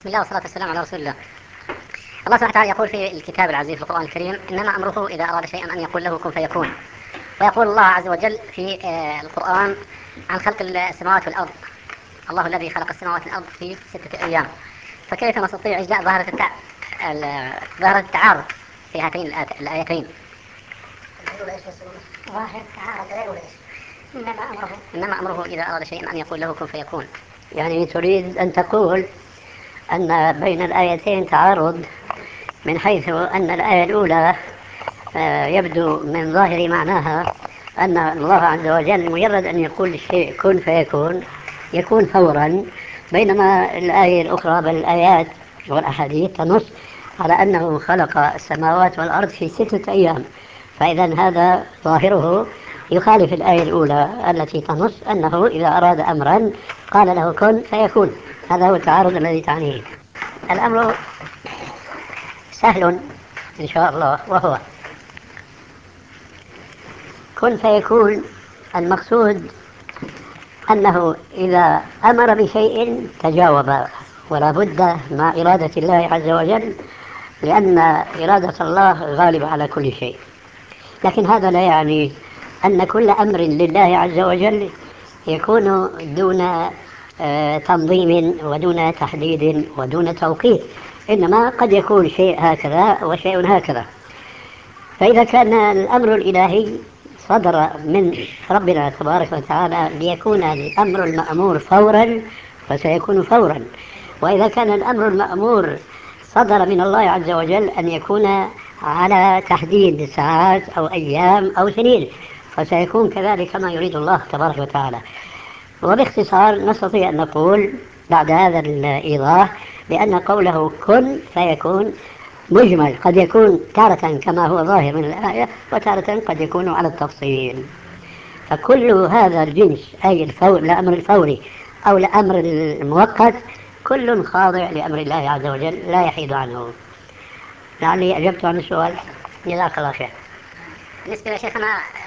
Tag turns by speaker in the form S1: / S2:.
S1: بسم الله والصلاة والسلام على رسول الله. الله سبحانه وتعالى يقول في الكتاب العزيز في القرآن الكريم: إنما أمره إذا أراد شيئا أن يقول له كن فيكون. ويقول الله عز وجل في القرآن عن خلق السماوات والأرض: الله الذي خلق السماوات والأرض في 6 أيام. فكيف نستطيع إجلاء ظاهرة التعارض في هاتين الآيتين؟ ظاهر التعارض إنما أمره إذا أراد شيئا أن يقول له كن فيكون.
S2: يعني تريد أن تقول أن بين الآيتين تعارض، من حيث أن الآية الأولى يبدو من ظاهر معناها أن الله عز وجل مجرد أن يقول الشيء كن فيكون يكون فورا، بينما الآية الأخرى بل الآيات والأحاديث تنص على أنه خلق السماوات والأرض في 6 أيام. فإذا هذا ظاهره يخالف الآية الأولى التي تنص أنه إذا أراد أمرا قال له كن فيكون. هذا هو التعارض الذي تعنيه. الأمر سهل إن شاء الله، وهو كن فيكون. المقصود أنه إذا أمر بشيء تجاوب، ولا بد مع إرادة الله عز وجل، لأن إرادة الله غالبة على كل شيء. لكن هذا لا يعني أن كل أمر لله عز وجل يكون دون تنظيم ودون تحديد ودون توقيت، إنما قد يكون شيء هكذا وشيء هكذا. فإذا كان الأمر الإلهي صدر من ربنا تبارك وتعالى ليكون الأمر المأمور فورا فسيكون فورا، وإذا كان الأمر المأمور صدر من الله عز وجل أن يكون على تحديد ساعات أو أيام أو سنين فسيكون كذلك كما يريد الله تبارك وتعالى. وباختصار نستطيع أن نقول بعد هذا الإيضاح بأن قوله كن فيكون مجمل، قد يكون تارة كما هو ظاهر من الآية، وتارة قد يكون على التفصيل. فكل هذا الجنس أي الأمر الفوري أو الأمر المؤقت كل خاضع لأمر الله عز وجل لا يحيد عنه. لعلي أجبت عن السؤال. جزاك الله خير.
S1: بالنسبة يا شيخنا